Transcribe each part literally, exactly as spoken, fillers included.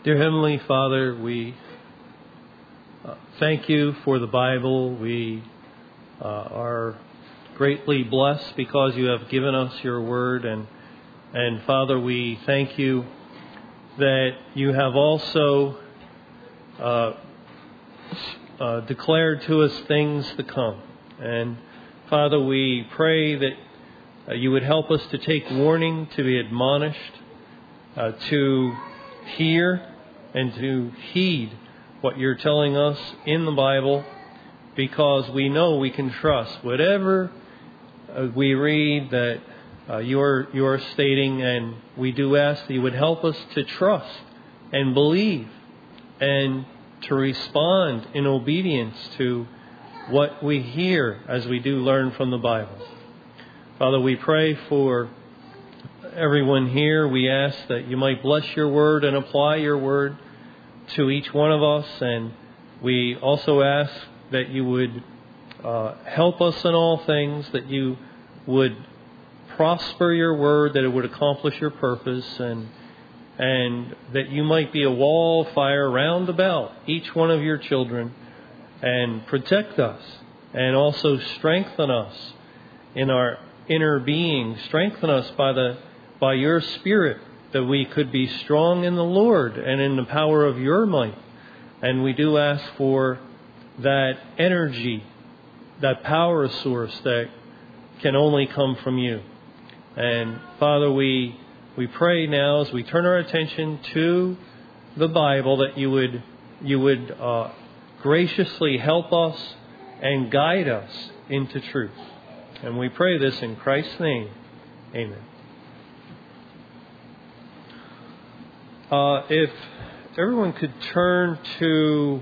Dear Heavenly Father, we uh, thank you for the Bible. We uh, are greatly blessed because you have given us your word. And, and Father, we thank you that you have also uh, uh, declared to us things to come. And Father, we pray that uh, you would help us to take warning, to be admonished, uh, to hear and to heed what you're telling us in the Bible, because we know we can trust whatever uh, we read that uh, you're, you're stating, and we do ask that you would help us to trust and believe and to respond in obedience to what we hear as we do learn from the Bible. Father, we pray for everyone here. We ask that you might bless your word and apply your word to each one of us. And we also ask that you would uh, help us in all things, that you would prosper your word, that it would accomplish your purpose, and and that you might be a wall of fire round about each one of your children and protect us and also strengthen us in our inner being. Strengthen us by the by your Spirit, that we could be strong in the Lord and in the power of your might. And we do ask for that energy, that power source that can only come from you. And Father, we we pray now as we turn our attention to the Bible that you would you would uh, graciously help us and guide us into truth. And we pray this in Christ's name. Amen. Uh, if everyone could turn to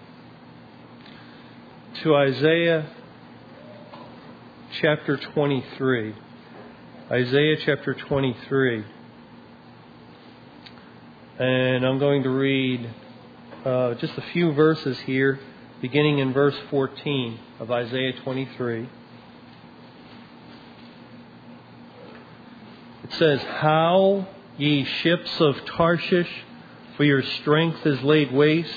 to Isaiah chapter twenty-three. Isaiah chapter twenty-three. And I'm going to read uh, just a few verses here, beginning in verse fourteen of Isaiah twenty-three. It says, "Howl, ye ships of Tarshish, for your strength is laid waste.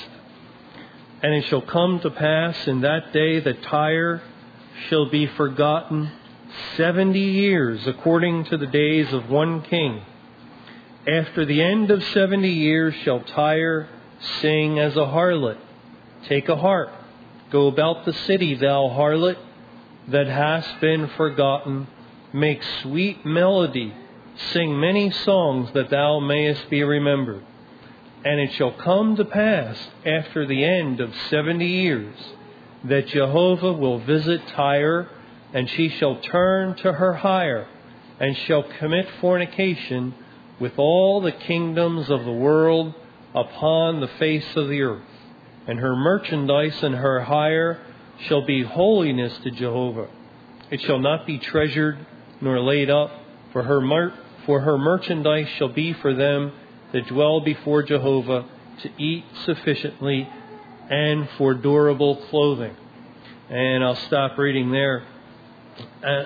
And it shall come to pass in that day that Tyre shall be forgotten seventy years, according to the days of one king. After the end of seventy years shall Tyre sing as a harlot. Take a harp, go about the city, thou harlot, that hast been forgotten. Make sweet melody, sing many songs, that thou mayest be remembered. And it shall come to pass after the end of seventy years that Jehovah will visit Tyre, and she shall turn to her hire, and shall commit fornication with all the kingdoms of the world upon the face of the earth. And her merchandise and her hire shall be holiness to Jehovah. It shall not be treasured nor laid up, for her mer- for her merchandise shall be for them that dwell before Jehovah, to eat sufficiently and for durable clothing." And I'll stop reading there. Uh,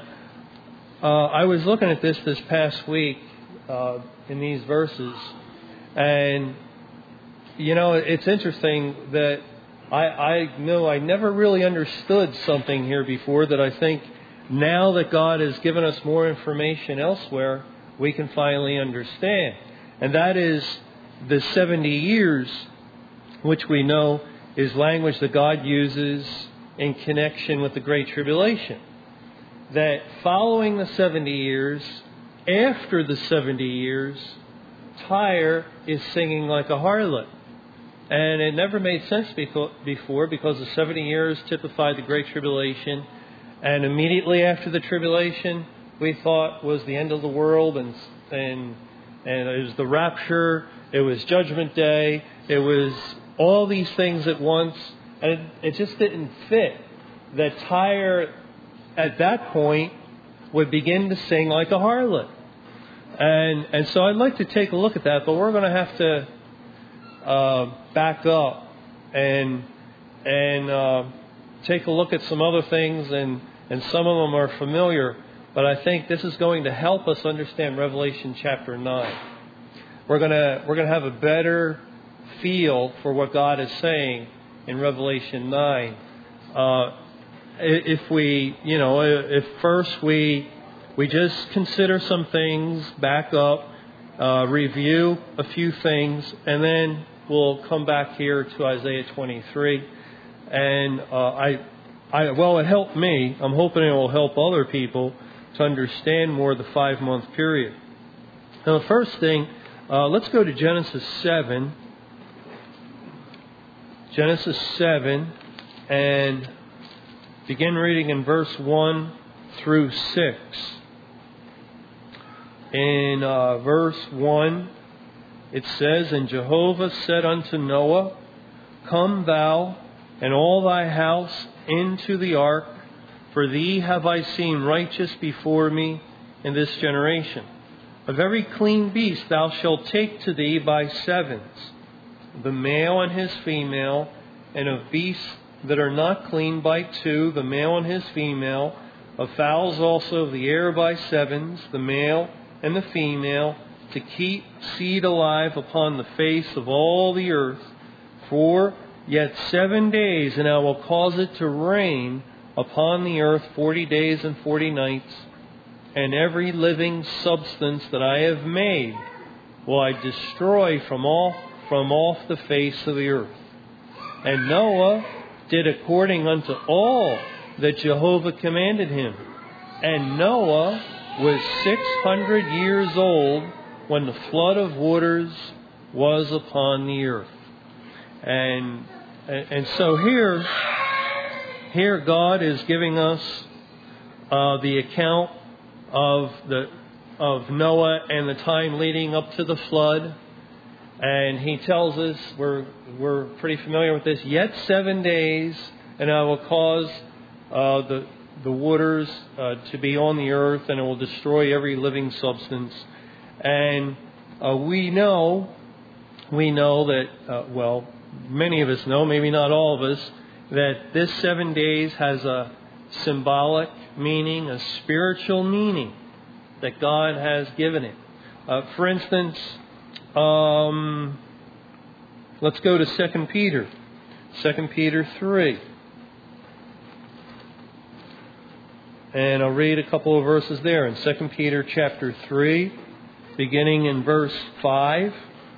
uh, I was looking at this this past week uh, in these verses, and you know, it's interesting that I, I know I never really understood something here before that I think now that God has given us more information elsewhere, we can finally understand. And that is the seventy years, which we know is language that God uses in connection with the Great Tribulation. That following the seventy years, after the seventy years, Tyre is singing like a harlot. And it never made sense before, because the seventy years typified the Great Tribulation. And immediately after the tribulation, we thought was the end of the world, and and and it was the rapture, it was Judgment Day, it was all these things at once, and it, it just didn't fit that Tyre at that point would begin to sing like a harlot. And and so I'd like to take a look at that, but we're going to have to uh, back up and and uh, take a look at some other things, and, and some of them are familiar. But I think this is going to help us understand Revelation chapter nine. We're gonna we're gonna have a better feel for what God is saying in Revelation nine. Uh, if we, you know, if first we we just consider some things, back up, uh, review a few things, and then we'll come back here to Isaiah twenty-three. And uh, I, I, well, it helped me. I'm hoping it will help other people to understand more the five-month period. Now, the first thing, uh, let's go to Genesis seven. Genesis seven, and begin reading in verse one through six. In uh, verse one, it says, And Jehovah said unto Noah, Come thou and all thy house into the ark, for thee have I seen righteous before me in this generation. Of every clean beast thou shalt take to thee by sevens, the male and his female, and of beasts that are not clean by two, the male and his female, of fowls also of the air by sevens, the male and the female, to keep seed alive upon the face of all the earth. For yet seven days, and I will cause it to rain upon the earth forty days and forty nights, and every living substance that I have made will I destroy from off, from off the face of the earth. And Noah did according unto all that Jehovah commanded him. And Noah was six hundred years old when the flood of waters was upon the earth. And and so here, here God is giving us uh, the account of the of Noah and the time leading up to the flood. And he tells us, we're we're pretty familiar with this, yet seven days, and I will cause uh, the the waters uh, to be on the earth, and it will destroy every living substance. And uh, we know, we know that, uh, well, many of us know, maybe not all of us, that this seven days has a symbolic meaning, a spiritual meaning that God has given it. Uh, for instance, um, let's go to Second Peter, Second Peter three. And I'll read a couple of verses there. In Second Peter chapter three, beginning in verse five,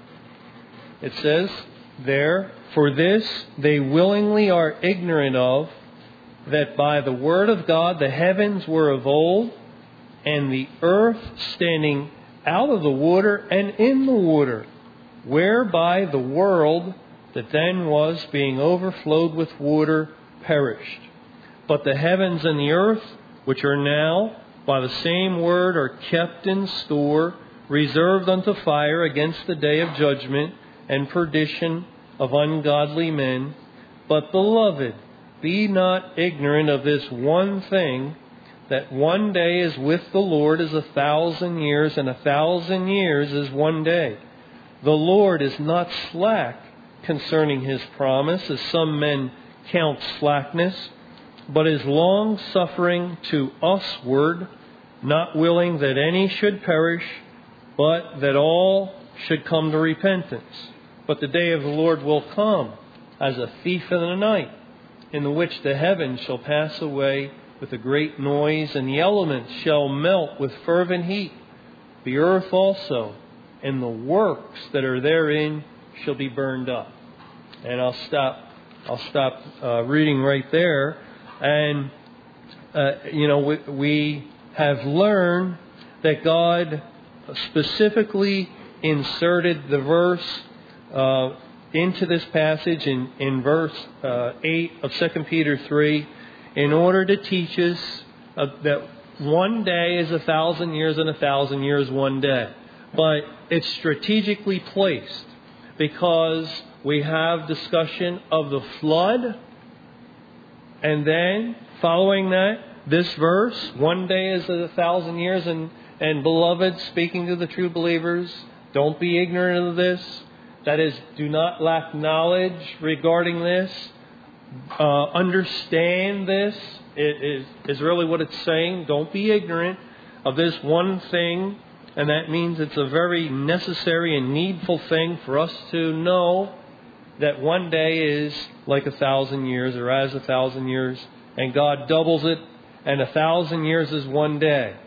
it says there, For this they willingly are ignorant of, that by the word of God the heavens were of old, and the earth standing out of the water and in the water, whereby the world that then was, being overflowed with water, perished. But the heavens and the earth, which are now by the same word, are kept in store, reserved unto fire against the day of judgment and perdition of ungodly men. But, beloved, be not ignorant of this one thing, that one day is with the Lord as a thousand years, and a thousand years is one day. The Lord is not slack concerning his promise, as some men count slackness, but is long-suffering to usward, not willing that any should perish, but that all should come to repentance. But the day of the Lord will come as a thief in the night, in the which the heavens shall pass away with a great noise, and the elements shall melt with fervent heat. The earth also, and the works that are therein, shall be burned up. And I'll stop. I'll stop uh, reading right there. And uh, you know, we, we have learned that God specifically inserted the verse uh, into this passage in in verse uh, eight of Second Peter three, in order to teach us uh, that one day is a thousand years, and a thousand years one day. But it's strategically placed because we have discussion of the flood, and then following that, this verse, one day is a thousand years, and, and beloved, speaking to the true believers, don't be ignorant of this. That is, do not lack knowledge regarding this. Uh, understand this it is, is really what it's saying. Don't be ignorant of this one thing, And that means it's a very necessary and needful thing for us to know that one day is like a thousand years, or as a thousand years. And God doubles it, and a thousand years is one day.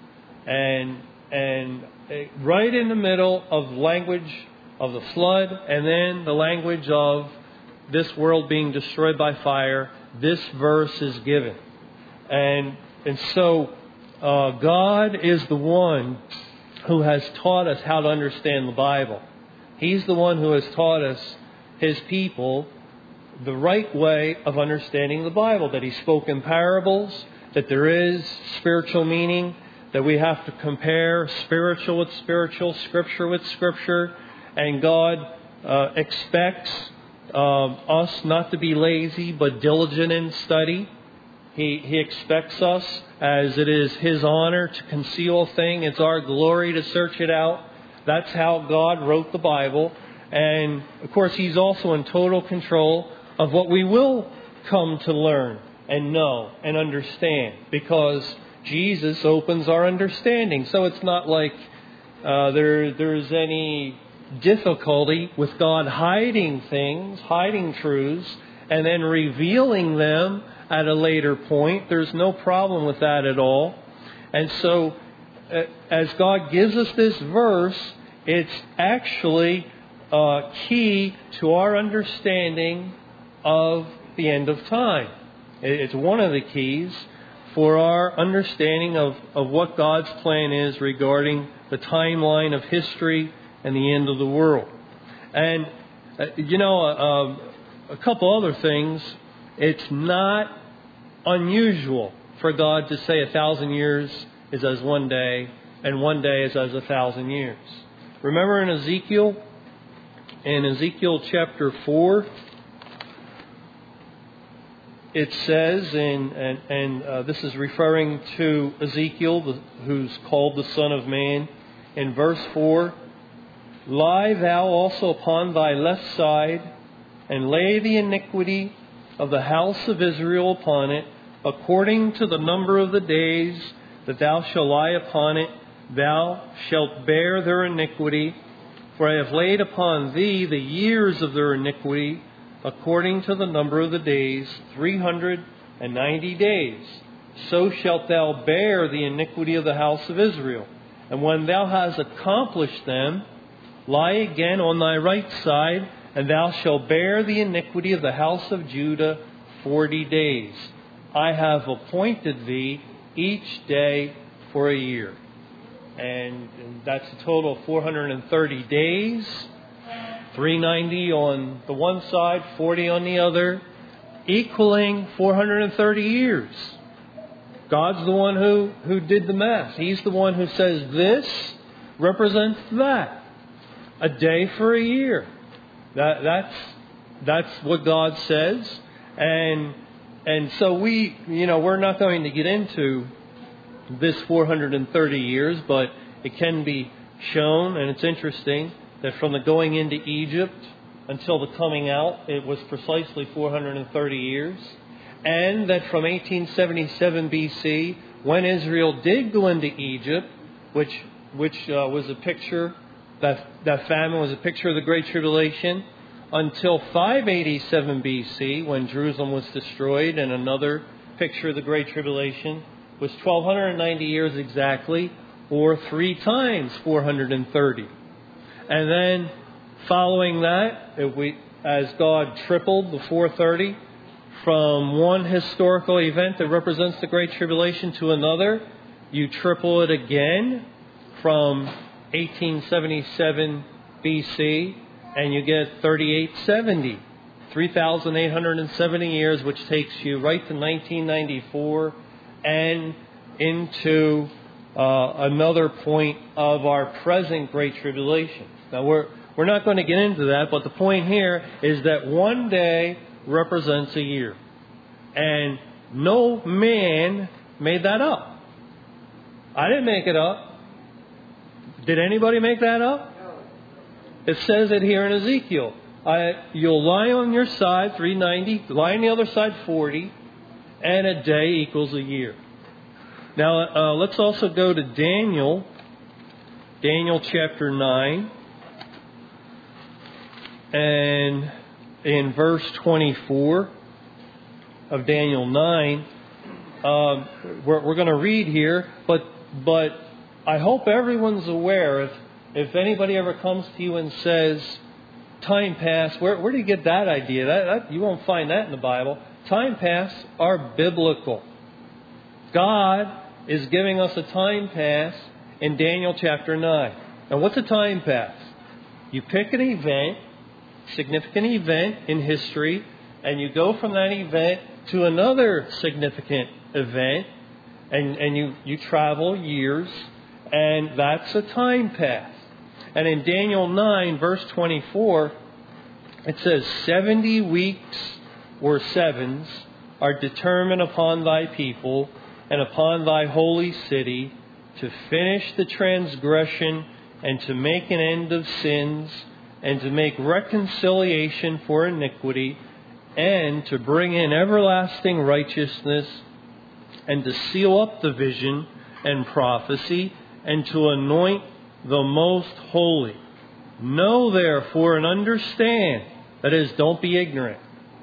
And and right in the middle of language of the flood, and then the language of this world being destroyed by fire, this verse is given. And and so uh, God is the one who has taught us how to understand the Bible. He's the one who has taught us, His people, the right way of understanding the Bible. That He spoke in parables, that there is spiritual meaning, that we have to compare spiritual with spiritual, Scripture with Scripture. And God uh, expects uh, us not to be lazy, but diligent in study. He, he expects us, as it is His honor to conceal a thing, it's our glory to search it out. That's how God wrote the Bible. And, of course, He's also in total control of what we will come to learn and know and understand, because Jesus opens our understanding. So it's not like uh, there there's any difficulty with God hiding things, hiding truths, and then revealing them at a later point. There's no problem with that at all. And so, uh, as God gives us this verse, it's actually uh, key to our understanding of the end of time. It's one of the keys for our understanding of, of what God's plan is regarding the timeline of history and the end of the world. And, uh, you know, uh, a couple other things. It's not unusual for God to say a thousand years is as one day, and one day is as a thousand years. Remember in Ezekiel, in Ezekiel chapter four, it says, in, and, and uh, this is referring to Ezekiel, the, who's called the Son of Man, in verse four, "Lie thou also upon thy left side, and lay the iniquity of the house of Israel upon it, according to the number of the days that thou shalt lie upon it, thou shalt bear their iniquity. For I have laid upon thee the years of their iniquity, according to the number of the days, three hundred and ninety days. So shalt thou bear the iniquity of the house of Israel. And when thou hast accomplished them, lie again on thy right side, and thou shalt bear the iniquity of the house of Judah forty days. I have appointed thee each day for a year." And, and that's a total of four hundred thirty days. three hundred ninety on the one side, forty on the other, equaling four hundred thirty years. God's the one who, who did the math. He's the one who says this represents that. A day for a year. That, that's that's what God says. And and so we, you know, we're not going to get into this four hundred thirty years, but it can be shown, and it's interesting, that from the going into Egypt until the coming out, it was precisely four hundred thirty years. And that from eighteen seventy-seven B C, when Israel did go into Egypt, which which uh, was a picture, that, that famine was a picture of the Great Tribulation, until five eighty-seven B C, when Jerusalem was destroyed, and another picture of the Great Tribulation, was twelve ninety years exactly, or three times four hundred thirty. And then, following that, if we, as God tripled the four hundred thirty, from one historical event that represents the Great Tribulation to another, you triple it again from eighteen seventy-seven B C, and you get thirty-eight seventy, three thousand eight hundred seventy years, which takes you right to nineteen ninety-four and into uh, another point of our present Great Tribulation. Now, we're we're not going to get into that, but the point here is that one day represents a year. And no man made that up. I didn't make it up. Did anybody make that up? It says it here in Ezekiel. I, you'll lie on your side, three ninety, lie on the other side, forty, and a day equals a year. Now, uh, let's also go to Daniel Daniel chapter nine, and in verse twenty-four of Daniel nine, uh, we're, we're going to read here, but but I hope everyone's aware, if, if anybody ever comes to you and says, time pass, where, where do you get that idea? That, that, you won't find that in the Bible. Time pass are biblical. God is giving us a time pass in Daniel chapter nine. Now, what's a time pass? You pick an event, significant event in history, and you go from that event to another significant event, and, and you, you travel years, and that's a time pass. And in Daniel nine, verse twenty-four, it says, seventy weeks or sevens are determined upon thy people and upon thy holy city to finish the transgression and to make an end of sins and to make reconciliation for iniquity and to bring in everlasting righteousness and to seal up the vision and prophecy and to anoint the most holy. Know therefore and understand, that is, don't be ignorant.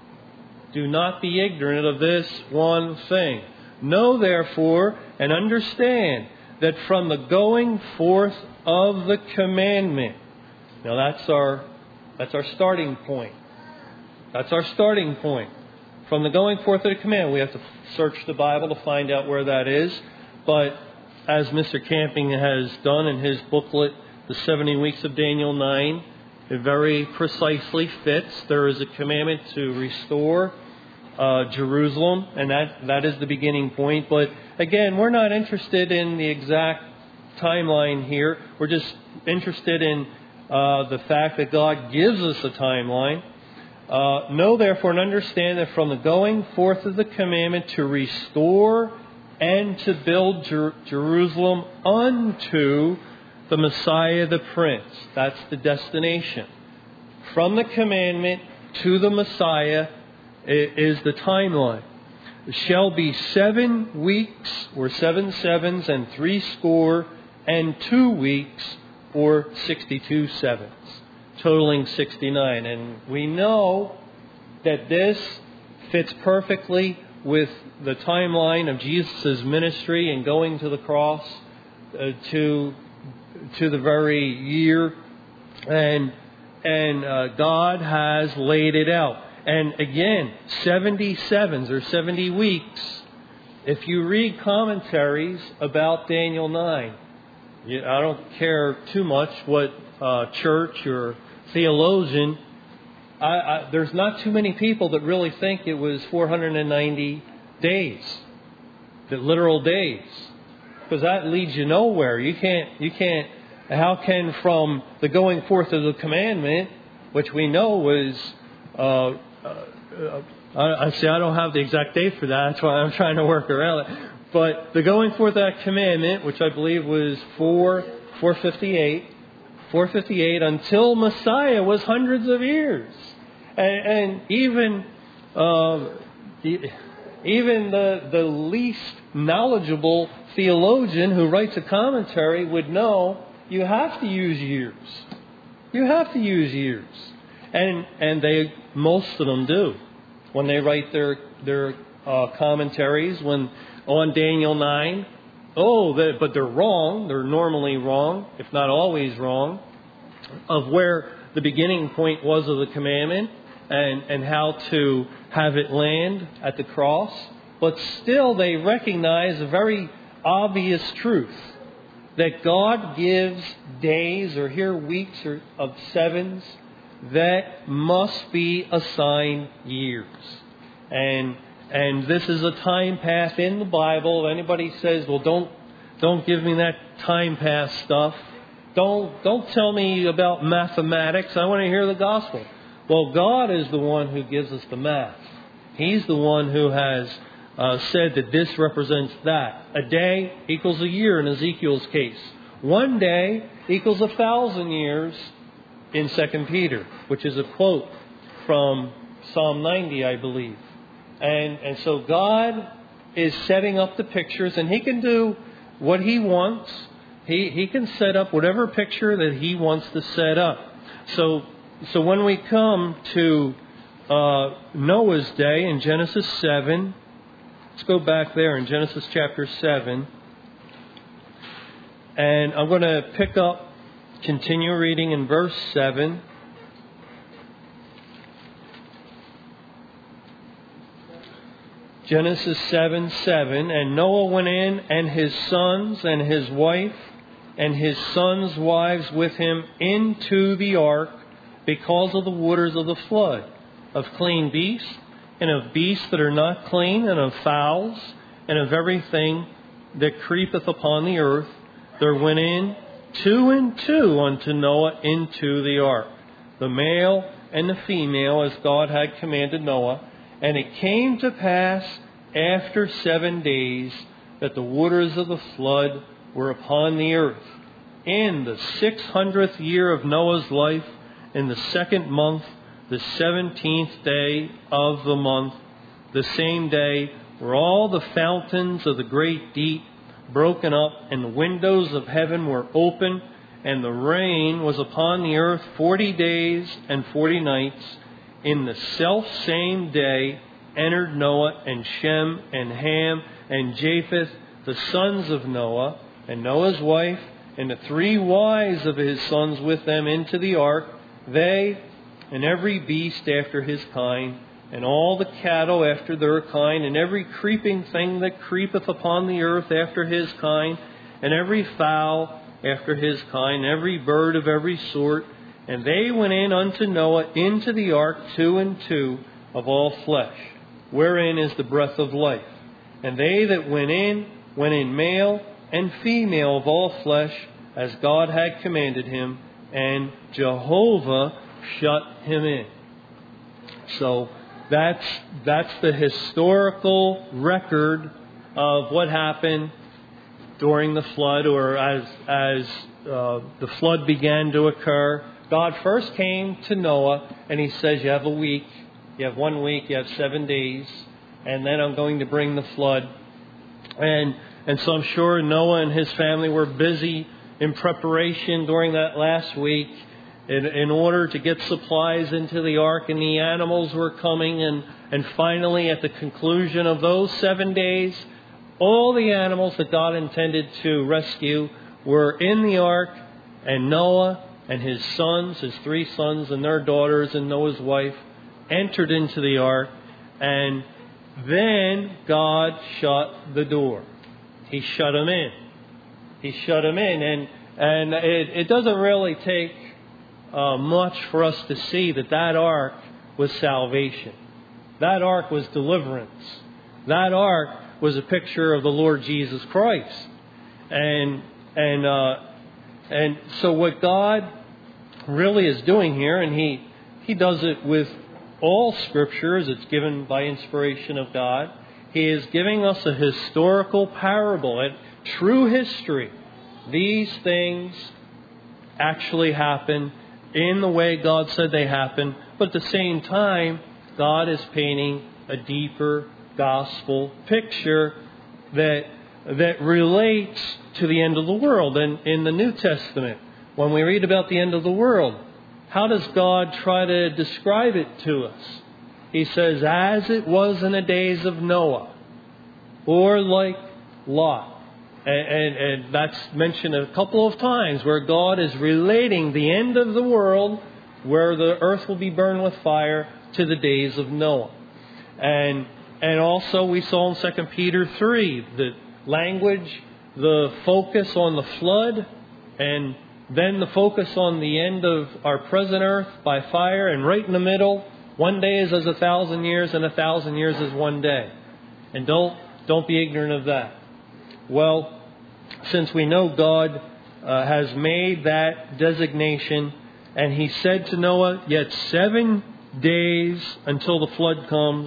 Do not be ignorant of this one thing. Know therefore and understand that from the going forth of the commandment. Now that's our that's our starting point. That's our starting point. From the going forth of the commandment, we have to search the Bible to find out where that is. But as Mister Camping has done in his booklet, The seventy Weeks of Daniel nine, it very precisely fits. There is a commandment to restore uh, Jerusalem, and that, that is the beginning point. But again, we're not interested in the exact timeline here. We're just interested in uh, the fact that God gives us a timeline. Uh, know therefore and understand that from the going forth of the commandment to restore and to build Jer- Jerusalem unto the Messiah the Prince. That's the destination. From the commandment to the Messiah is the timeline. It shall be seven weeks or seven sevens and three score and two weeks or sixty-two sevens, totaling sixty-nine. And we know that this fits perfectly with the timeline of Jesus' ministry and going to the cross uh, to to the very year, and and uh, God has laid it out. And again, seventy sevens or seventy weeks. If you read commentaries about Daniel nine, you, I don't care too much what uh, church or theologian. I, I, there's not too many people that really think it was four hundred ninety days, the literal days, because that leads you nowhere. You can't. You can't. How can from the going forth of the commandment, which we know was, uh, uh, I, I say I don't have the exact date for that. That's why I'm trying to work around it. But the going forth of that commandment, which I believe was four four fifty eight, four fifty eight until Messiah was hundreds of years, and, and even uh, even the the least knowledgeable theologian who writes a commentary would know. You have to use years. You have to use years. And and they most of them do. When they write their their uh, commentaries when on Daniel nine, oh, they, but they're wrong. They're normally wrong, if not always wrong, of where the beginning point was of the commandment and, and how to have it land at the cross. But still they recognize a very obvious truth. That God gives days, or here weeks or of sevens, that must be assigned years. And and this is a time path in the Bible. If anybody says, well, don't don't give me that time path stuff. Don't don't tell me about mathematics. I want to hear the gospel. Well, God is the one who gives us the math. He's the one who has Uh, said that this represents that. A day equals a year in Ezekiel's case. One day equals a thousand years in Second Peter, which is a quote from Psalm ninety, I believe. And, and so God is setting up the pictures, and He can do what He wants He he can set up whatever picture that he wants to set up. So so when we come to uh, Noah's day in Genesis seven, let's go back there in Genesis chapter seven. And I'm going to pick up, continue reading in verse seven. Genesis seven seven. And Noah went in, and his sons, and his wife, and his sons' wives with him into the ark, because of the waters of the flood, of clean beasts, and of beasts that are not clean, and of fowls, and of everything that creepeth upon the earth. There went in two and two unto Noah into the ark, the male and the female, as God had commanded Noah. And it came to pass after seven days that the waters of the flood were upon the earth. In the six hundredth year of Noah's life, in the second month, the seventeenth day of the month, the same day were all the fountains of the great deep broken up, and the windows of heaven were open, and the rain was upon the earth forty days and forty nights. In the selfsame day entered Noah and Shem and Ham and Japheth, the sons of Noah, and Noah's wife, and the three wives of his sons with them into the ark, they and every beast after his kind, and all the cattle after their kind, and every creeping thing that creepeth upon the earth after his kind, and every fowl after his kind, every bird of every sort. And they went in unto Noah into the ark, two and two of all flesh, wherein is the breath of life. And they that went in, went in male and female of all flesh, as God had commanded him, and Jehovah shut him in. So that's that's the historical record of what happened during the flood, or as as uh, the flood began to occur. God first came to Noah, and he says, you have a week, you have one week, you have seven days, and then I'm going to bring the flood. And and so I'm sure Noah and his family were busy in preparation during that last week in, in order to get supplies into the ark, and the animals were coming. And, and finally, at the conclusion of those seven days, all the animals that God intended to rescue were in the ark, and Noah and his sons, his three sons and their daughters and Noah's wife entered into the ark. And then God shut the door. He shut them in. He shut them in. And and it, it doesn't really take uh, much for us to see that that ark was salvation. That ark was deliverance. That ark was a picture of the Lord Jesus Christ. And and uh, and so what God really is doing here, and he he does it with all Scripture as it's given by inspiration of God. He is giving us a historical parable, and true history. These things actually happen in the way God said they happen, but at the same time, God is painting a deeper gospel picture that that relates to the end of the world. And in the New Testament, when we read about the end of the world, how does God try to describe it to us? He says, as it was in the days of Noah, or like Lot. And, and, and that's mentioned a couple of times where God is relating the end of the world, where the earth will be burned with fire, to the days of Noah. And and also we saw in Second Peter three, the language, the focus on the flood, and then the focus on the end of our present earth by fire, and right in the middle, one day is as a thousand years, and a thousand years is one day. And don't don't be ignorant of that. Well, since we know God uh, has made that designation, and He said to Noah, yet seven days until the flood comes,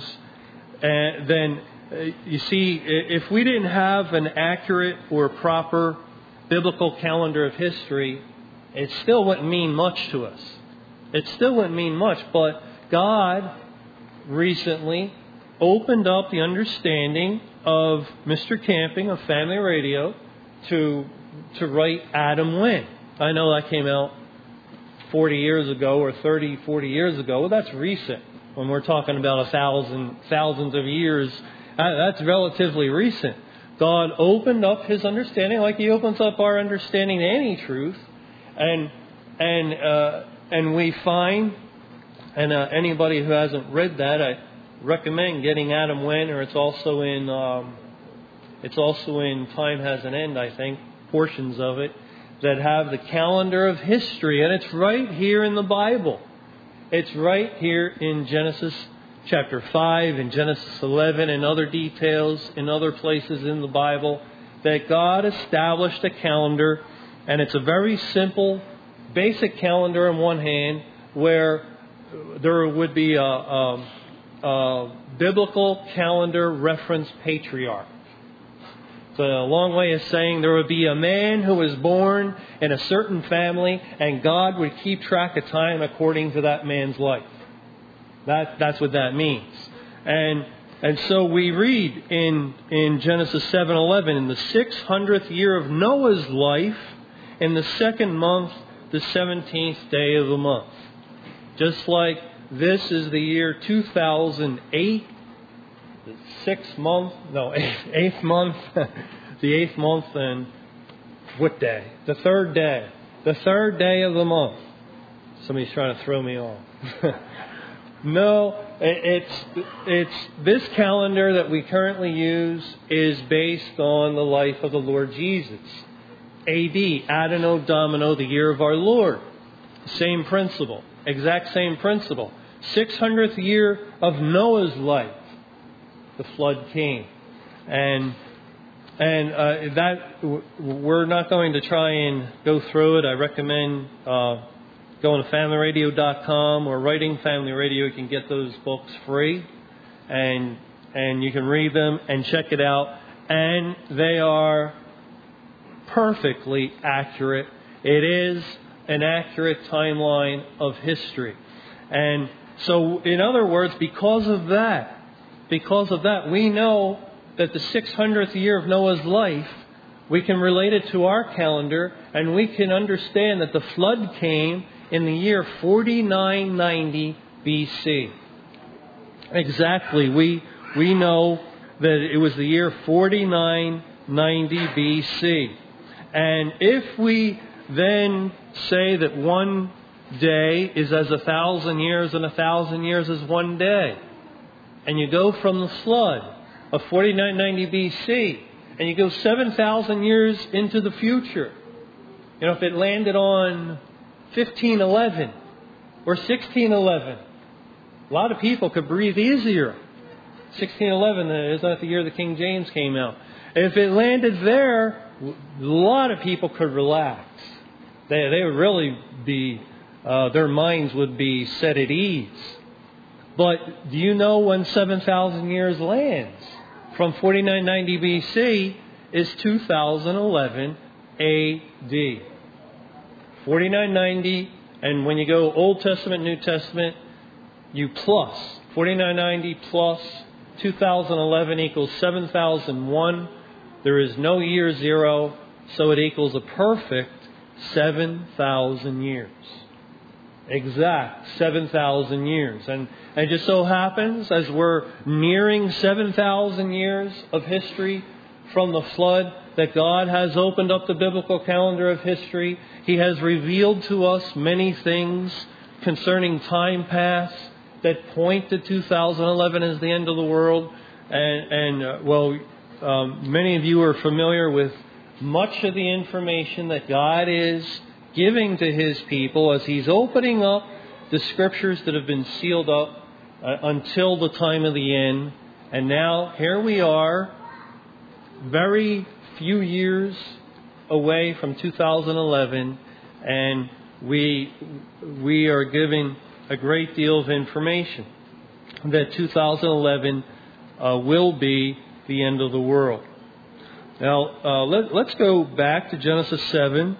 and then uh, you see, if we didn't have an accurate or proper biblical calendar of history, it still wouldn't mean much to us. It still wouldn't mean much, but God recently opened up the understanding of Mister Camping of Family Radio to to write Adam when? I know that came out forty years ago or thirty, forty years ago. Well, that's recent. When we're talking about a thousand, thousands of years, that's relatively recent. God opened up His understanding like He opens up our understanding to any truth. And and uh, and we find, and uh, anybody who hasn't read that, I recommend getting Adam When, or it's also in um, it's also in Time Has an End, I think, portions of it, that have the calendar of history. And it's right here in the Bible. It's right here in Genesis chapter five, in Genesis eleven, and other details in other places in the Bible, that God established a calendar. And it's a very simple, basic calendar on one hand, where there would be a, a, a biblical calendar reference patriarch. It's a long way of saying there would be a man who was born in a certain family, and God would keep track of time according to that man's life. That, that's what that means. And and so we read in, in Genesis seven eleven, in the six hundredth year of Noah's life, in the second month, the seventeenth day of the month. Just like this is the year two thousand eight, the sixth month, no, eighth, eighth month, the eighth month, and what day? The third day. The third day of the month. Somebody's trying to throw me off. No, it's it's this calendar that we currently use is based on the life of the Lord Jesus. A D, Anno Domini, the year of our Lord. Same principle, exact same principle. six hundredth year of Noah's life, the flood came, and and uh, that we're not going to try and go through it. I recommend uh, going to family radio dot com or Writing Family Radio. You can get those books free, and and you can read them and check it out, and they are perfectly accurate. It is an accurate timeline of history. And so, in other words, because of that, because of that, we know that the six hundredth year of Noah's life, we can relate it to our calendar, and we can understand that the flood came in the year forty-nine ninety B C. Exactly. We, we know that it was the year forty-nine ninety B C. And if we then say that one day is as a thousand years and a thousand years is one day, and you go from the flood of forty-nine ninety B C, and you go seven thousand years into the future, you know, if it landed on fifteen eleven or sixteen eleven, a lot of people could breathe easier. sixteen eleven is not the year the King James came out. If it landed there, a lot of people could relax. They they would really be, uh, their minds would be set at ease. But do you know when seven thousand years lands? From forty-nine ninety B C is two thousand eleven A D. forty-nine ninety, and when you go Old Testament, New Testament, you plus. forty-nine ninety plus two thousand eleven equals seven thousand one. There is no year zero, so it equals a perfect seven thousand years. Exact seven thousand years. And it just so happens, as we're nearing seven thousand years of history from the flood, that God has opened up the biblical calendar of history. He has revealed to us many things concerning time past that point to two thousand eleven as the end of the world. And, and uh, well, um, many of you are familiar with much of the information that God is giving to His people as He's opening up the Scriptures that have been sealed up uh, until the time of the end. And now, here we are, very few years away from two thousand eleven, and we we are given a great deal of information that two thousand eleven uh, will be the end of the world. Now, uh, let, let's go back to Genesis seven.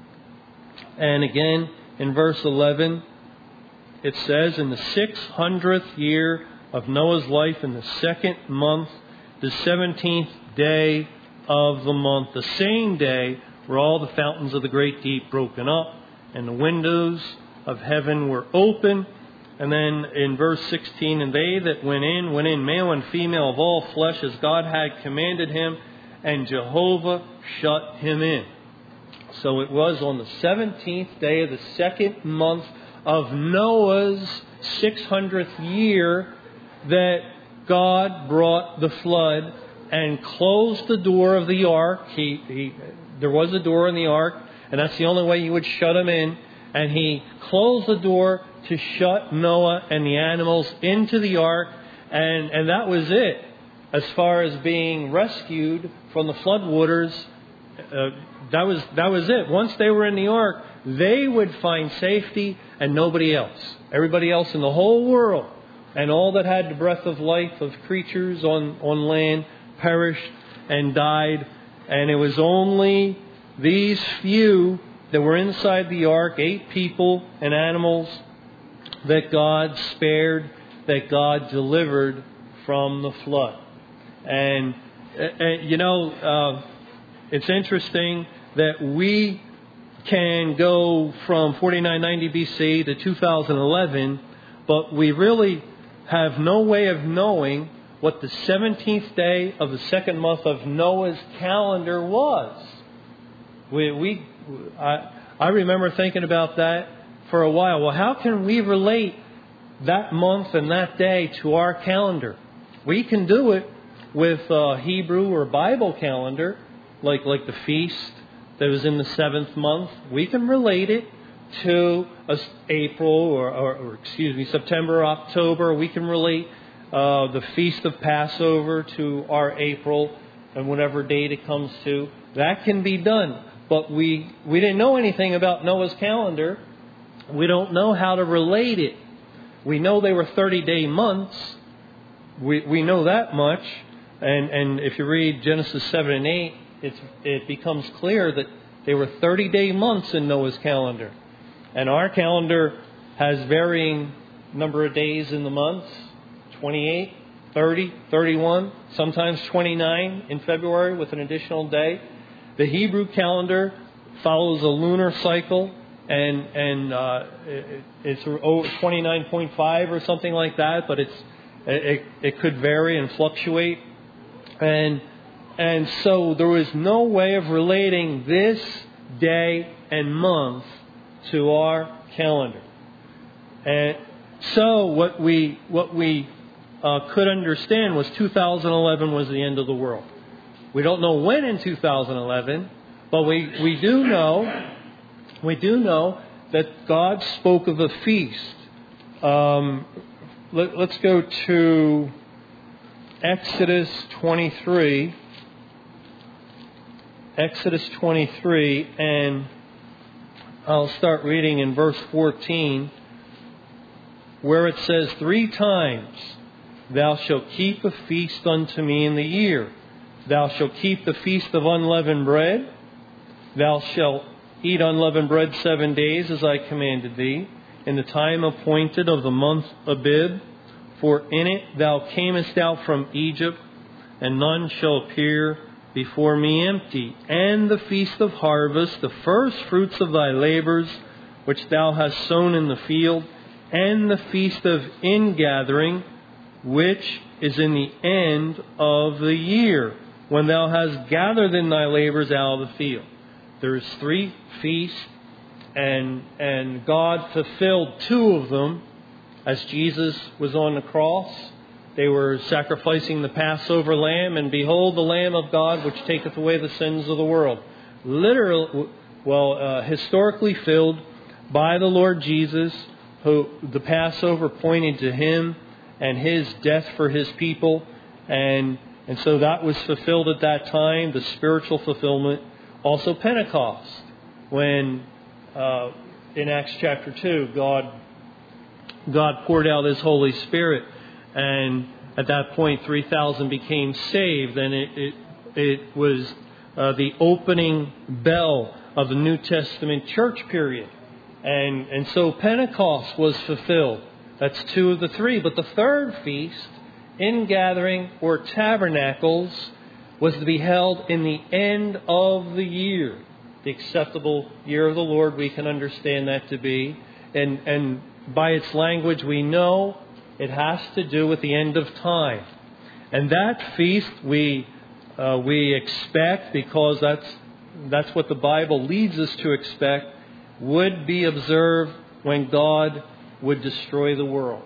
And again, in verse eleven, it says, in the six hundredth year of Noah's life, in the second month, the seventeenth day of the month, the same day were all the fountains of the great deep broken up, and the windows of heaven were open. And then in verse sixteen, and they that went in, went in male and female of all flesh, as God had commanded him, and Jehovah shut him in. So it was on the seventeenth day of the second month of Noah's six hundredth year that God brought the flood and closed the door of the ark. He, he, there was a door in the ark, and that's the only way you would shut him in. And He closed the door to shut Noah and the animals into the ark, and, and that was it. As far as being rescued from the floodwaters, uh, that was that was it. Once they were in the ark, they would find safety, and nobody else. Everybody else in the whole world, and all that had the breath of life of creatures on, on land, perished and died. And it was only these few that were inside the ark, eight people and animals, that God spared, that God delivered from the flood. And, uh, you know, uh, it's interesting that we can go from forty-nine ninety B C to two thousand eleven, but we really have no way of knowing what the seventeenth day of the second month of Noah's calendar was. We, we I, I remember thinking about that for a while. Well, how can we relate that month and that day to our calendar? We can do it with a Hebrew or Bible calendar, like like the feast that was in the seventh month. We can relate it to a April or, or, or excuse me September, October. We can relate uh, the feast of Passover to our April and whatever date it comes to. That can be done. But we we didn't know anything about Noah's calendar. We don't know how to relate it. We know they were thirty-day months. We we know that much. And and if you read Genesis seven and eight, it's, it becomes clear that they were thirty-day months in Noah's calendar. And our calendar has varying number of days in the months, twenty-eight, thirty, thirty-one, sometimes twenty-nine in February with an additional day. The Hebrew calendar follows a lunar cycle, and and uh, it, it's twenty-nine point five or something like that, but it's it, it could vary and fluctuate. And and so there was no way of relating this day and month to our calendar. And so what we what we uh, could understand was two thousand eleven was the end of the world. We don't know when in two thousand eleven, but we, we do know we do know that God spoke of a feast. Um, let, let's go to Exodus twenty-three. Exodus twenty-three, and I'll start reading in verse fourteen, where it says, "Three times thou shalt keep a feast unto me in the year. Thou shalt keep the feast of unleavened bread. Thou shalt eat unleavened bread seven days, as I commanded thee, in the time appointed of the month Abib. For in it thou camest out from Egypt, and none shall appear before me empty. And the feast of harvest, the first fruits of thy labors, which thou hast sown in the field, and the feast of ingathering, which is in the end of the year, when thou hast gathered in thy labors out of the field." There's three feasts, and and God fulfilled two of them as Jesus was on the cross. They were sacrificing the Passover lamb, and behold, the Lamb of God, which taketh away the sins of the world. Literally, well, uh, historically filled by the Lord Jesus, who the Passover pointed to Him and His death for His people, and and so that was fulfilled at that time, the spiritual fulfillment. Also Pentecost, when uh, in Acts chapter two, God God poured out His Holy Spirit, and at that point three thousand became saved, and it it, it was uh, the opening bell of the New Testament church period. And and so Pentecost was fulfilled. That's two of the three. But the third feast, ingathering or tabernacles, was to be held in the end of the year. the acceptable year of the Lord, we can understand that to be. And, and by its language, we know it has to do with the end of time. And that feast we uh, we expect, because that's that's what the Bible leads us to expect, would be observed when God would destroy the world.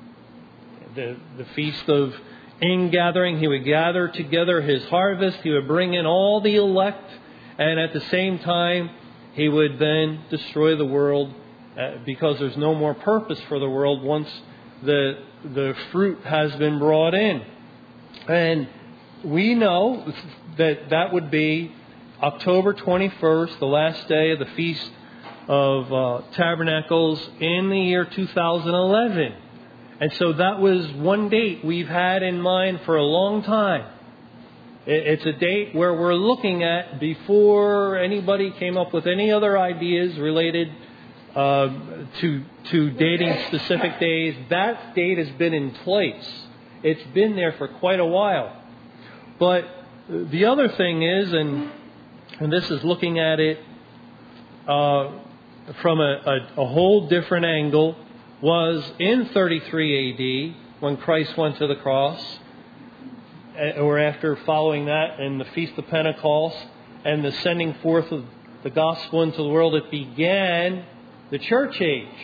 The, the feast of ingathering, He would gather together His harvest, He would bring in all the elect, and at the same time, He would then destroy the world uh, because there's no more purpose for the world once the the fruit has been brought in. And we know that that would be October twenty-first, the last day of the Feast of uh, Tabernacles in the year two thousand eleven. And so that was one date we've had in mind for a long time. It's a date where we're looking at before anybody came up with any other ideas related uh, to to dating specific days. That date has been in place. It's been there for quite a while. But the other thing is, and and this is looking at it uh, from a, a, a whole different angle, was in thirty-three A D when Christ went to the cross, or after following that in the Feast of Pentecost and the sending forth of the gospel into the world, it began the church age.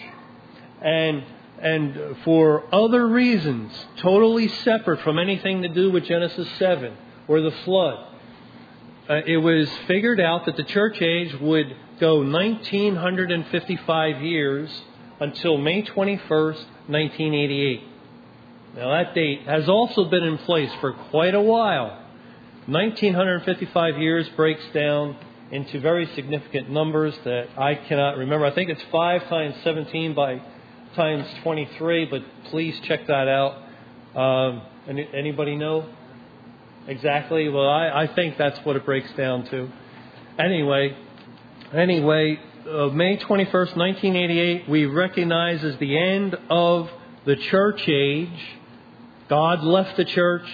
And and for other reasons, totally separate from anything to do with Genesis seven or the flood, uh, it was figured out that the church age would go nineteen fifty-five years until May twenty-first, nineteen eighty-eight. Now that date has also been in place for quite a while. nineteen fifty-five years breaks down into very significant numbers that I cannot remember. I think it's five times seventeen by times twenty-three, but please check that out. Um, any, anybody know exactly? Well, I, I think that's what it breaks down to. Anyway, anyway, uh, May twenty-first, nineteen eighty-eight, we recognize as the end of the church age. God left the church.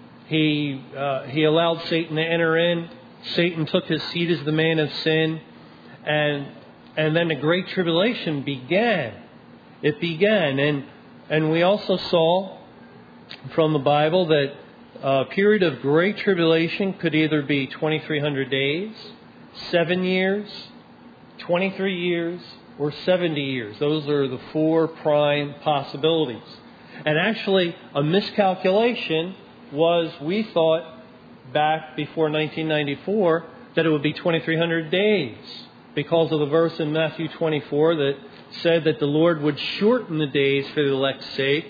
He uh, he allowed Satan to enter in. Satan took his seat as the man of sin, and and then the Great Tribulation began. It began, and and we also saw from the Bible that a period of Great Tribulation could either be twenty-three hundred days, seven years, twenty-three years, or seventy years. Those are the four prime possibilities. And actually, a miscalculation was, we thought back before nineteen ninety-four that it would be twenty-three hundred days, because of the verse in Matthew twenty-four that said that the Lord would shorten the days for the elect's sake.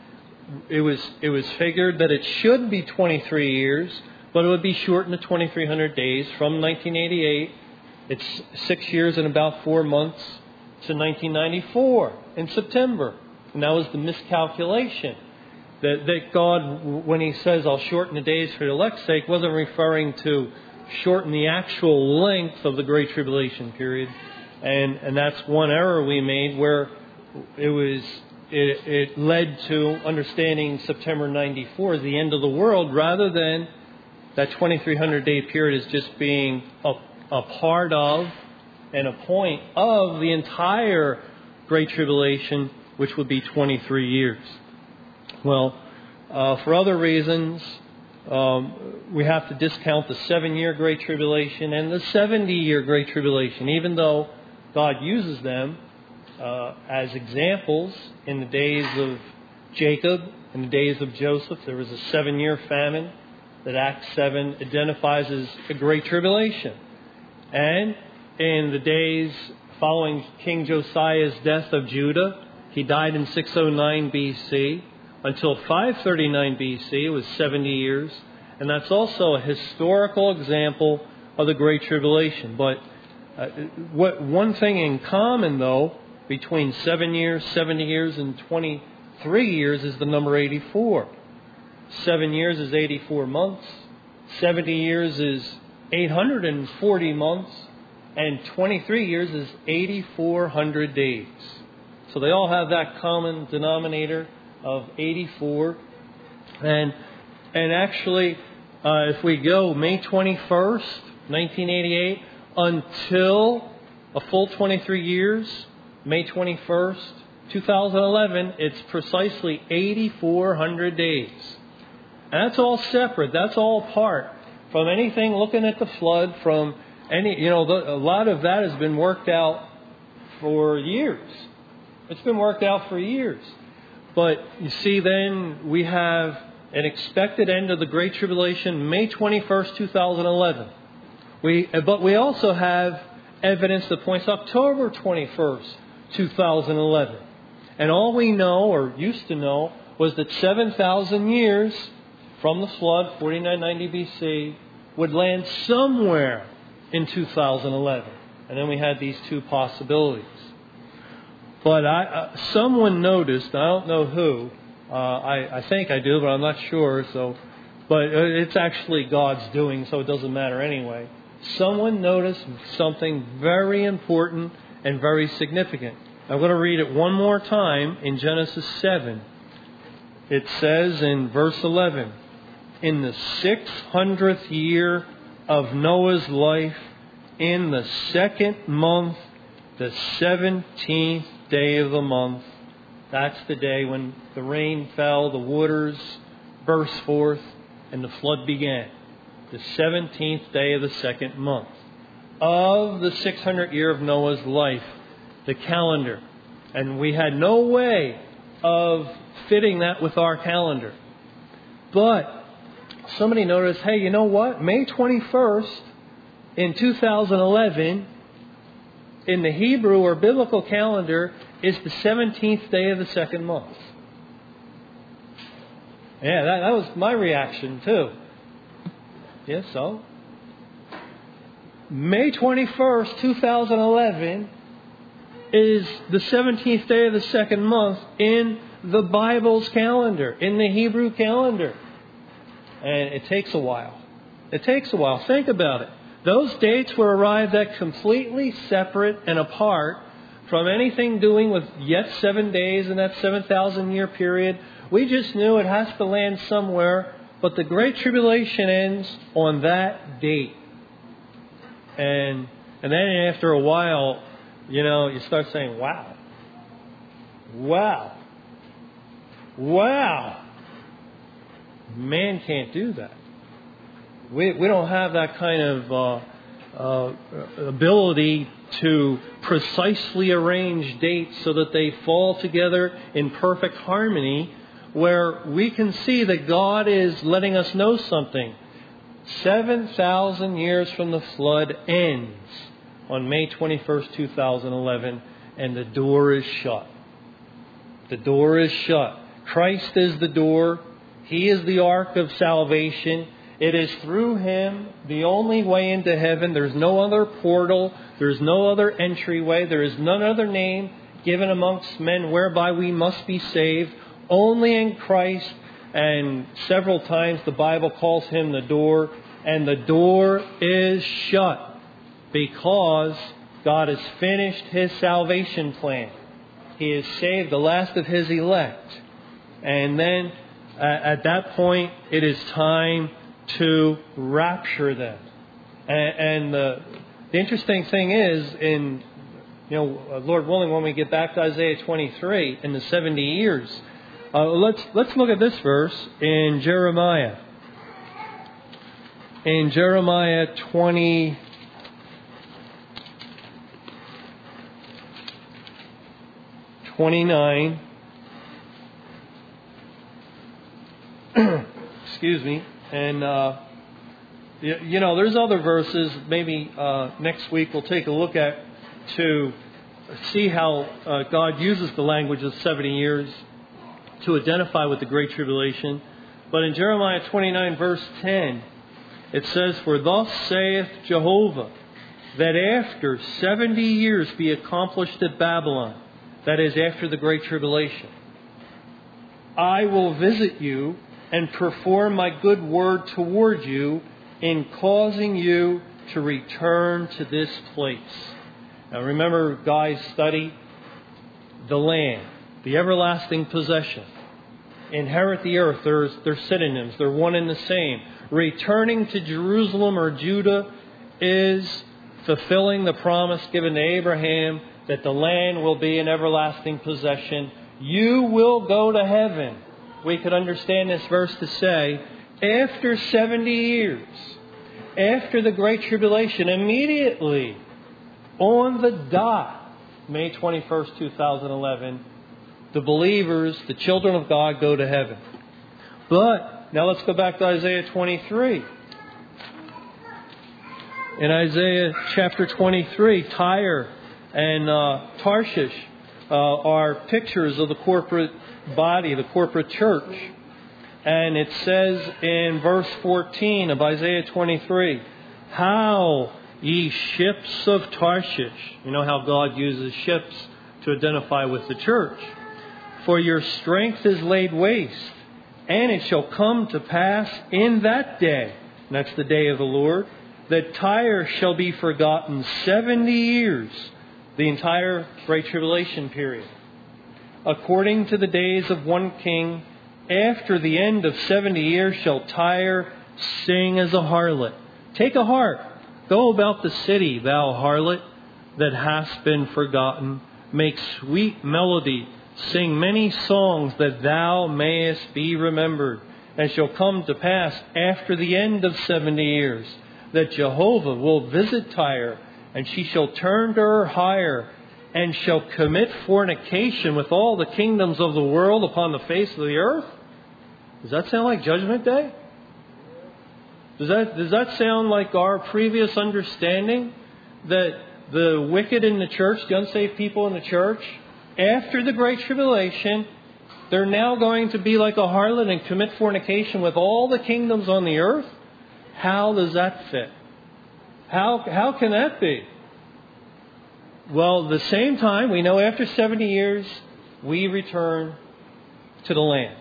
It was it was figured that it should be twenty-three years, but it would be shortened to twenty-three hundred days from nineteen eighty-eight. It's six years and about four months to nineteen ninety-four in September. And that was the miscalculation. That, that God, when He says, I'll shorten the days for the elect's sake, wasn't referring to shorten the actual length of the Great Tribulation period. And and that's one error we made, where it was it, it led to understanding September ninety-four as the end of the world, rather than that twenty-three hundred day period as just being a, a part of and a point of the entire Great Tribulation, which would be twenty-three years. Well, uh, for other reasons, um, we have to discount the seven-year Great Tribulation and the seventy-year Great Tribulation, even though God uses them uh, as examples. In the days of Jacob, in the days of Joseph, there was a seven-year famine that Acts seven identifies as a Great Tribulation. And in the days following King Josiah's death of Judah, he died in six oh nine B C. Until five thirty-nine B C, it was seventy years. And that's also a historical example of the Great Tribulation. But uh, what one thing in common, though, between seven years, seventy years, and twenty-three years is the number eighty-four. Seven years is eighty-four months. seventy years is eight hundred forty months. And twenty-three years is eighty-four hundred days. So they all have that common denominator of eighty-four. And and actually, uh, if we go May twenty-first, nineteen eighty-eight, until a full twenty-three years, May twenty-first, two thousand eleven, it's precisely eight thousand four hundred days. And that's all separate. That's all apart from anything looking at the flood, from any, you know, the, a lot of that has been worked out for years. It's been worked out for years. But you see, then we have an expected end of the Great Tribulation, May twenty-first, two thousand eleven. We, but we also have evidence that points October twenty-first, two thousand eleven. And all we know, or used to know, was that seven thousand years from the flood, forty-nine ninety B C, would land somewhere in two thousand eleven. And then we had these two possibilities. But I, uh, someone noticed, I don't know who, uh, I, I think I do, but I'm not sure. So, but it's actually God's doing, so it doesn't matter anyway. Someone noticed something very important and very significant. I'm going to read it one more time in Genesis seven. It says in verse eleven, "In the six hundredth year of Noah's life, in the second month, the seventeenth day of the month," that's the day when the rain fell, the waters burst forth, and the flood began. The seventeenth day of the second month of the six hundredth year of Noah's life, the calendar. And we had no way of fitting that with our calendar. But somebody noticed, hey, you know what? May twenty-first in two thousand eleven, in the Hebrew or biblical calendar, is the seventeenth day of the second month. Yeah, that, that was my reaction too. Yes, so? May twenty-first, two thousand eleven is the seventeenth day of the second month in the Bible's calendar, in the Hebrew calendar. And it takes a while. It takes a while. Think about it. Those dates were arrived at completely separate and apart from anything doing with yet seven days in that seven thousand year period. We just knew it has to land somewhere, but the Great Tribulation ends on that date. And and then after a while, you know, you start saying, wow, wow, wow. Man can't do that. We we don't have that kind of uh, uh, ability to precisely arrange dates so that they fall together in perfect harmony, where we can see that God is letting us know something. Seven thousand years from the flood ends on May twenty-first, two thousand eleven, and the door is shut. The door is shut. Christ is the door. He is the ark of salvation. It is through Him the only way into heaven. There's no other portal. There's no other entryway. There is none other name given amongst men whereby we must be saved. Only in Christ. And several times the Bible calls Him the door. And the door is shut because God has finished His salvation plan. He has saved the last of His elect. And then uh, at that point, it is time to rapture them. And, and the, the interesting thing is, in you know, Lord willing, when we get back to Isaiah twenty-three in the seventy years, uh, let's let's look at this verse in Jeremiah. In Jeremiah twenty. twenty-nine. Excuse me. And, uh, you, you know, there's other verses maybe uh, next week we'll take a look at to see how uh, God uses the language of seventy years to identify with the Great Tribulation. But in Jeremiah twenty-nine, verse ten, it says, "For thus saith Jehovah, that after seventy years be accomplished at Babylon," that is, after the Great Tribulation, "I will visit you and perform my good word toward you in causing you to return to this place." Now remember, guys, study the land, the everlasting possession. Inherit the earth. There's, they're synonyms. They're one and the same. Returning to Jerusalem or Judah is fulfilling the promise given to Abraham that the land will be an everlasting possession. You will go to heaven. We could understand this verse to say, after seventy years, after the Great Tribulation, immediately on the dot, May twenty-first, two thousand eleven, the believers, the children of God, go to heaven. But now let's go back to Isaiah twenty-three. In Isaiah chapter twenty-three, Tyre and uh, Tarshish uh, are pictures of the corporate body, the corporate church. And it says in verse fourteen of Isaiah twenty-three, "How, ye ships of Tarshish," you know how God uses ships to identify with the church, "for your strength is laid waste, and it shall come to pass in that day," and that's the day of the Lord, "that Tyre shall be forgotten seventy years," the entire Great Tribulation period, "according to the days of one king. After the end of seventy years shall Tyre sing as a harlot. Take a harp, go about the city, thou harlot, that hast been forgotten. Make sweet melody, sing many songs, that thou mayest be remembered. And it shall come to pass after the end of seventy years, that Jehovah will visit Tyre, and she shall turn to her hire, and shall commit fornication with all the kingdoms of the world upon the face of the earth." Does that sound like Judgment Day? Does that, does that sound like our previous understanding that the wicked in the church, the unsaved people in the church, after the Great Tribulation, they're now going to be like a harlot and commit fornication with all the kingdoms on the earth? How does that fit? How, how can that be? Well, at the same time, we know after seventy years, we return to the land.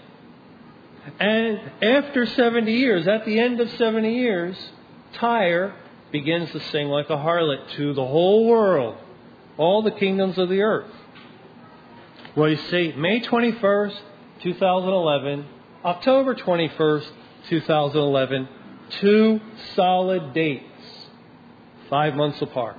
And after seventy years, at the end of seventy years, Tyre begins to sing like a harlot to the whole world, all the kingdoms of the earth. Well, you see, May twenty-first, two thousand eleven, October twenty-first, two thousand eleven, two solid dates, five months apart.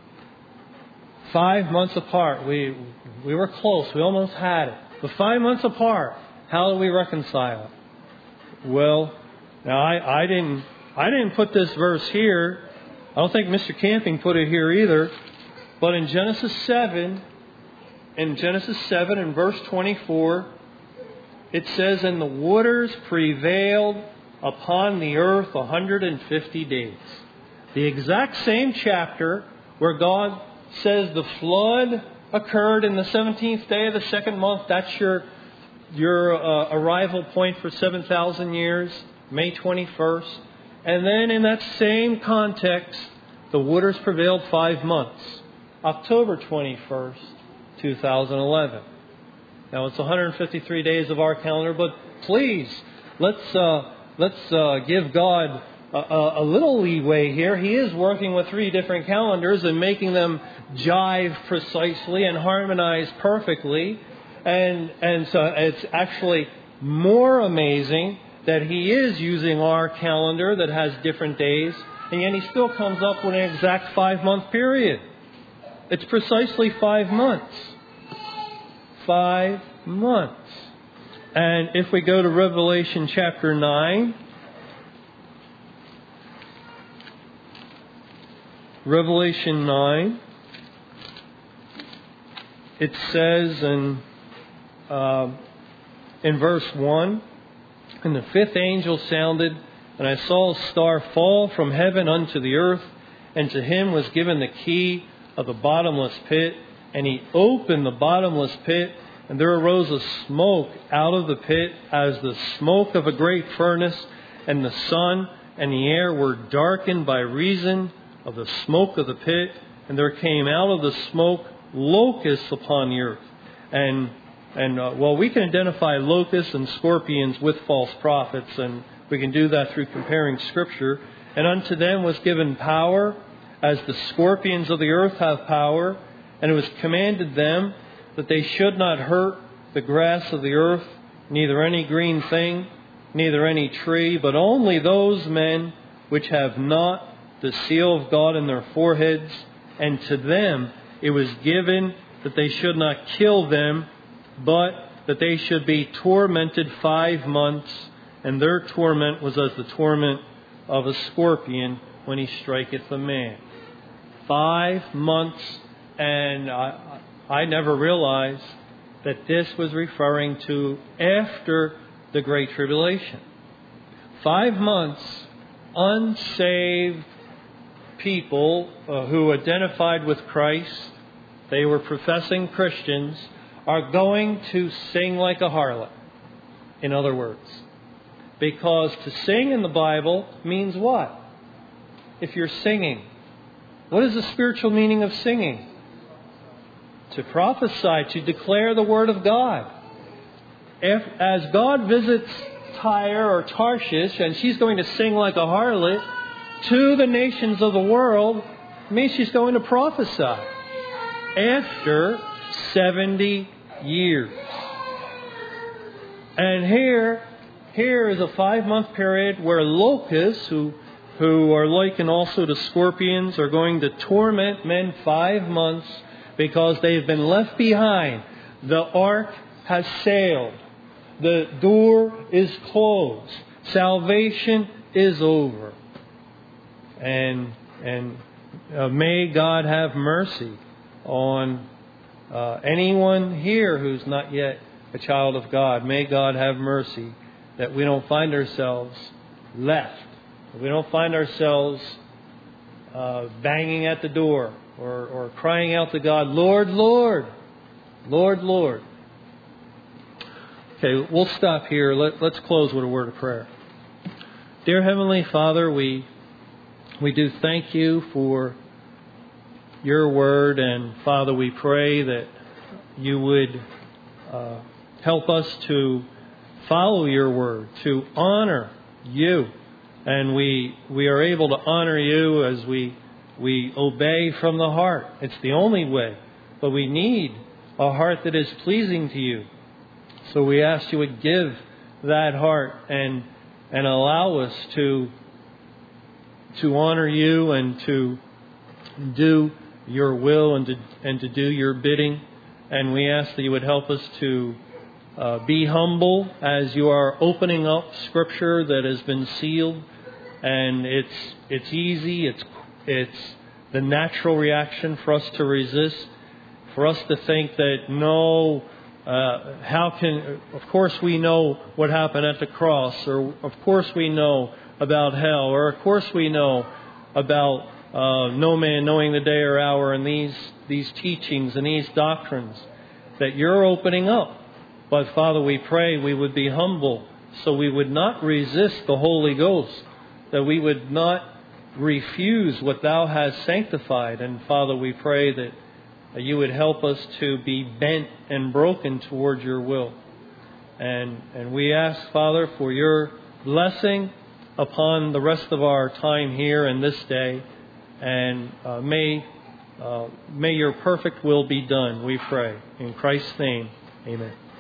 Five months apart. We we were close. We almost had it. But five months apart. How do we reconcile it? Well, now I, I didn't I didn't put this verse here. I don't think Mister Camping put it here either. But in Genesis seven, in Genesis seven and verse twenty-four, it says, "And the waters prevailed upon the earth one hundred fifty days." The exact same chapter where God says the flood occurred in the seventeenth day of the second month. That's your your uh, arrival point for seven thousand years, May twenty-first. And then in that same context, the waters prevailed five months, October twenty-first, two thousand eleven. Now it's one hundred fifty-three days of our calendar, but please, let's uh, let's uh, give God a, a, a little leeway here. He is working with three different calendars and making them jive precisely and harmonize perfectly. And and so it's actually more amazing that He is using our calendar that has different days, and yet He still comes up with an exact five-month period. It's precisely five months. Five months. And if we go to Revelation chapter nine, Revelation nine, it says in, uh, in verse one, "And the fifth angel sounded, and I saw a star fall from heaven unto the earth, and to him was given the key of the bottomless pit. And he opened the bottomless pit, and there arose a smoke out of the pit as the smoke of a great furnace, and the sun and the air were darkened by reason of the smoke of the pit. And there came out of the smoke locusts upon the earth." And And, uh, well, we can identify locusts and scorpions with false prophets, and we can do that through comparing Scripture. "And unto them was given power, as the scorpions of the earth have power. And it was commanded them that they should not hurt the grass of the earth, neither any green thing, neither any tree, but only those men which have not the seal of God in their foreheads, and to them it was given that they should not kill them, but that they should be tormented five months, and their torment was as the torment of a scorpion when he striketh a man. Five months, and I, I never realized that this was referring to after the Great Tribulation. Five months, unsaved people uh, who identified with Christ, they were professing Christians, are going to sing like a harlot, in other words. Because to sing in the Bible means what? If you're singing, what is the spiritual meaning of singing? To prophesy, to declare the Word of God. If, as God visits Tyre or Tarshish, and she's going to sing like a harlot to the nations of the world, it means she's going to prophesy after seventy years. And here, here is a five-month period where locusts, who, who are likened also to scorpions, are going to torment men five months because they've been left behind. The ark has sailed. The door is closed. Salvation is over. And and uh, may God have mercy on uh, anyone here who's not yet a child of God. May God have mercy that we don't find ourselves left. We don't find ourselves uh, banging at the door or, or crying out to God, Lord, Lord, Lord, Lord. Okay, we'll stop here. Let, let's close with a word of prayer. Dear Heavenly Father, we we do thank you for your word. And Father, we pray that you would uh, help us to follow your word, to honor you. And we we are able to honor you as we we obey from the heart. It's the only way. But we need a heart that is pleasing to you. So we ask you would give that heart and and allow us to to honor you and to do your will and to and to do your bidding. And we ask that you would help us to uh, be humble as you are opening up Scripture that has been sealed. And it's it's easy. It's it's the natural reaction for us to resist, for us to think that no. Uh, how can, of course we know what happened at the cross, or of course we know about hell, or of course we know about uh, no man knowing the day or hour, and these, these teachings and these doctrines that you're opening up. But Father, we pray we would be humble so we would not resist the Holy Ghost, that we would not refuse what Thou hast sanctified. And Father, we pray that you would help us to be bent and broken towards your will. And and we ask, Father, for your blessing upon the rest of our time here and this day. And uh, may, uh, may your perfect will be done, we pray. In Christ's name, amen.